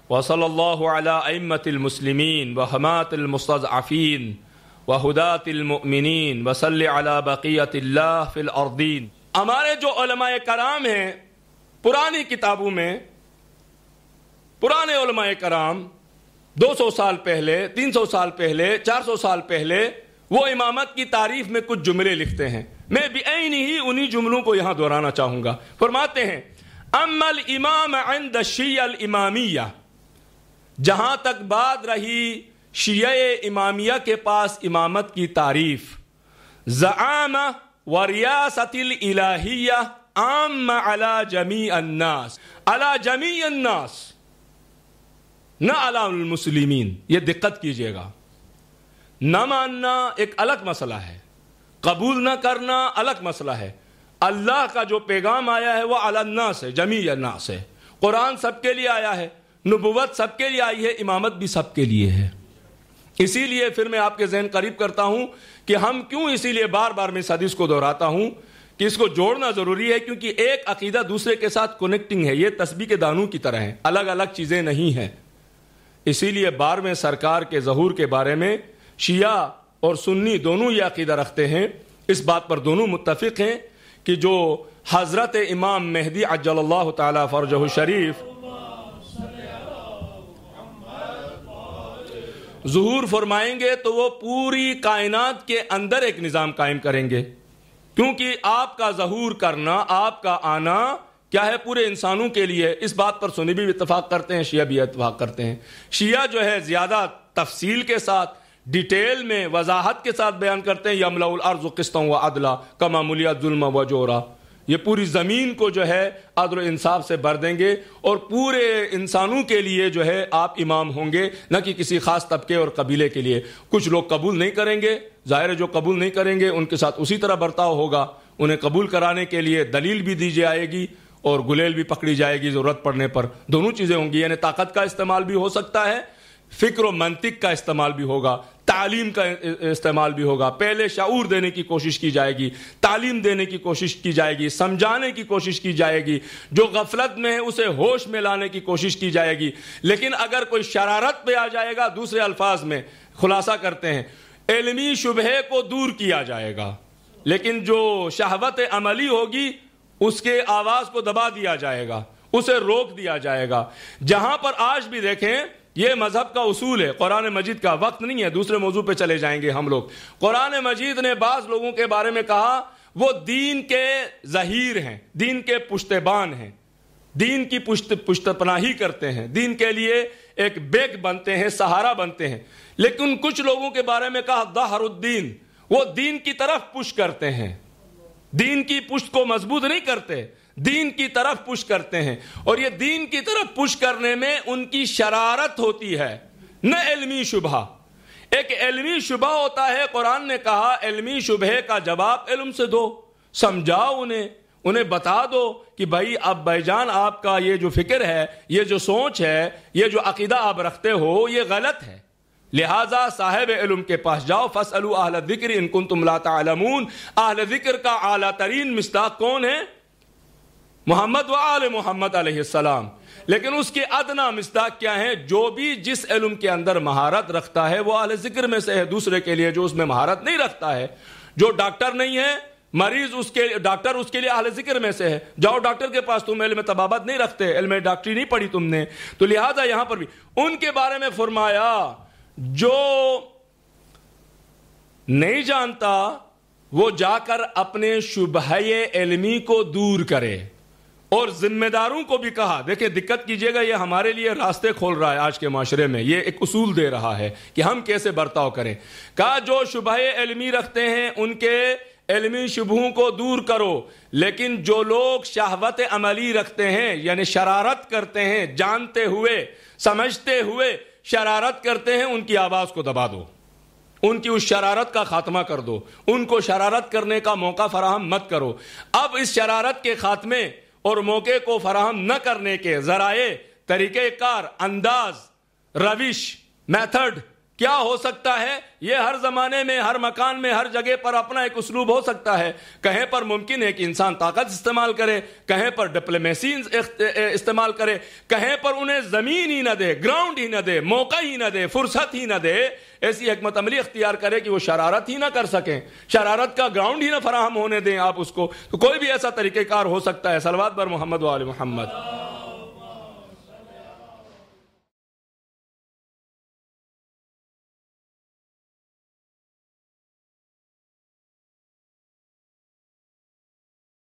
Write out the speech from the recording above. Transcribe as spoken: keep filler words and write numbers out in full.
वसल्लल्लाहु अला अइम्मतिल मुस्लिमीन व हमातिल मुस्तज़अफ़ीन व हुदातिल मुमिनीन व सल्लि अला बक़ियतिल्लाह फ़िल अर्दीन। हमारे जो उलमाए कराम हैं पुरानी किताबों में, पुराने उलमाए कराम दो सौ साल पहले, तीन सौ साल पहले, चार सौ साल पहले वो इमामत की तारीफ में कुछ जुमले लिखते हैं। मैं बिऐन ही उन्हीं जुमलों को यहाँ दोहराना चाहूँगा। फरमाते हैं अम्मल इमाम इंद शिय्अल इमामिया, जहां तक बात रही शिये इमामिया के पास इमामत की तारीफ, ज़आमा व रियासतिल इलाहिया आम्मा अला जमी अन्नास, अला जमी अन्नास न अला मुस्लिमीन। ये दिक्कत कीजिएगा, न मानना एक अलग मसला है, कबूल न करना अलग मसला है। अल्लाह का जो पैगाम आया है वह अलन्नास है, जमी अन्नास है। कुरान सबके लिए आया है, नबुवत सबके लिए आई है, इमामत भी सबके लिए है। इसीलिए फिर मैं आपके ज़हन करीब करता हूं कि हम क्यों, इसीलिए बार बार मैं इस हदीस को दोहराता हूं कि इसको जोड़ना ज़रूरी है, क्योंकि एक अकीदा दूसरे के साथ कनेक्टिंग है। ये तस्बीह के दानों की तरह है, अलग अलग चीज़ें नहीं हैं। इसीलिए बार में सरकार के ज़हूर के बारे में शिया और सुन्नी दोनों ये अकीदा रखते हैं, इस बात पर दोनों मुत्तफिक हैं कि जो हज़रत इमाम मेहदी अज्जलल्लाहु ताला फरजहु शरीफ ज़ुहूर फरमाएंगे तो वो पूरी कायनात के अंदर एक निज़ाम कायम करेंगे, क्योंकि आपका ज़हूर करना, आपका आना क्या है, पूरे इंसानों के लिए। इस बात पर सुन्नी भी इत्तफाक करते हैं, शिया भी इत्तफाक करते हैं। शिया जो है ज़्यादा तफसील के साथ, डिटेल में, वजाहत के साथ बयान करते हैं, यमलउल अर्ज़ क़िस्तन व अदला कमा मुलिया ज़ुल्म व जोरा। ये पूरी ज़मीन को जो है अदल इंसाफ से भर देंगे और पूरे इंसानों के लिए जो है आप इमाम होंगे, न कि किसी ख़ास तबके और कबीले के लिए। कुछ लोग कबूल नहीं करेंगे, ज़ाहिर है जो कबूल नहीं करेंगे उनके साथ उसी तरह बर्ताव होगा। उन्हें कबूल कराने के लिए दलील भी दी जाएगी और गुलेल भी पकड़ी जाएगी ज़रूरत पड़ने पर। दोनों चीज़ें होंगी, यानी ताकत का इस्तेमाल भी हो सकता है, फ़िक्र और मंतिक का इस्तेमाल भी होगा, तालीम का इस्तेमाल भी होगा। पहले शऊर देने की कोशिश की जाएगी, तालीम देने की कोशिश की जाएगी, समझाने की कोशिश की जाएगी, जो गफलत में है उसे होश में लाने की कोशिश की जाएगी। लेकिन अगर कोई शरारत पे आ जाएगा, दूसरे अल्फाज में खुलासा करते हैं, इल्मी शुबहे को दूर किया जाएगा, लेकिन जो शहवत अमली होगी उसके आवाज़ को दबा दिया जाएगा, उसे रोक दिया जाएगा। जहां पर आज भी देखें, ये मजहब का उसूल है, कुरान मजीद का। वक्त नहीं है, दूसरे मौजू पे चले जाएंगे हम लोग। कुरान मजीद ने बाज़ लोगों के बारे में कहा वो दीन के ज़हीर हैं, दीन के पुश्तबान हैं, दीन की पुश्त पुश्तपनाही करते हैं, दीन के लिए एक बेग बनते हैं, सहारा बनते हैं। लेकिन कुछ लोगों के बारे में कहा दहरुद्दीन, वो दीन की तरफ पुश करते हैं, दीन की पुश्त को मजबूत नहीं करते, दीन की तरफ पुश करते हैं। और ये दीन की तरफ पुश करने में उनकी शरारत होती है, न इल्मी शुबहा। एक इल्मी शुबहा होता है, कुरान ने कहा इल्मी शुबहे का जवाब इल्म से दो, समझाओ उन्हें, उन्हें बता दो कि भाई अब भाईजान आपका ये जो फिक्र है, ये जो सोच है, ये जो अकीदा आप रखते हो, ये गलत है, लिहाजा साहिब इल्म के पास जाओ। फसअलू अहल ज़िक्र इन कुंतुम ला तअलमून। अहल ज़िक्र का आला तरीन मिस्दाक कौन है? मोहम्मद व आले मोहम्मद अलैहिस्सलाम। लेकिन उसके अदना मिस्दाक क्या है? जो भी जिस इल्म के अंदर महारत रखता है वो अहले ज़िक्र में से है। दूसरे के लिए जो उसमें महारत नहीं रखता है, जो डॉक्टर नहीं है, मरीज उसके डॉक्टर उसके लिए अहले ज़िक्र में से है। जाओ डॉक्टर के पास, तुम इल्म तबाबत नहीं रखते, इल्म डॉक्टरी नहीं पढ़ी तुमने, तो लिहाजा यहां पर भी उनके बारे में फरमाया जो नहीं जानता वो जाकर अपने शुबहे इल्मी को दूर करे। और जिम्मेदारों को भी कहा, देखिए दिक्कत कीजिएगा, ये हमारे लिए रास्ते खोल रहा है आज के माशरे में, ये एक उसूल दे रहा है कि हम कैसे बर्ताव करें। कहा जो शुबहे इल्मी रखते हैं उनके इल्मी शुबहों को दूर करो, लेकिन जो लोग शहवत अमली रखते हैं, यानी शरारत करते हैं, जानते हुए समझते हुए शरारत करते हैं, उनकी आवाज को दबा दो, उनकी उस शरारत का खात्मा कर दो, उनको शरारत करने का मौका फराहम मत करो। अब इस शरारत के खात्मे और मौके को फराहम न करने के जराए, तरीके कार, अंदाज, रविश, मेथड کیا ہو سکتا ہے؟ یہ ہر زمانے میں، ہر مکان میں، ہر جگہ پر اپنا ایک اسلوب ہو سکتا ہے. کہیں پر ممکن ہے کہ انسان طاقت استعمال کرے، کہیں پر ڈپلومیسی استعمال کرے، کہیں پر انہیں زمین ہی نہ دے، گراؤنڈ ہی نہ دے، موقع ہی نہ دے، فرصت ہی نہ دے، ایسی حکمت عملی اختیار کرے کہ وہ شرارت ہی نہ کر سکیں، شرارت کا گراؤنڈ ہی نہ فراہم ہونے دیں آپ اس کو. تو کوئی بھی ایسا طریقہ کار ہو سکتا ہے. صلوات بر محمد و آل محمد.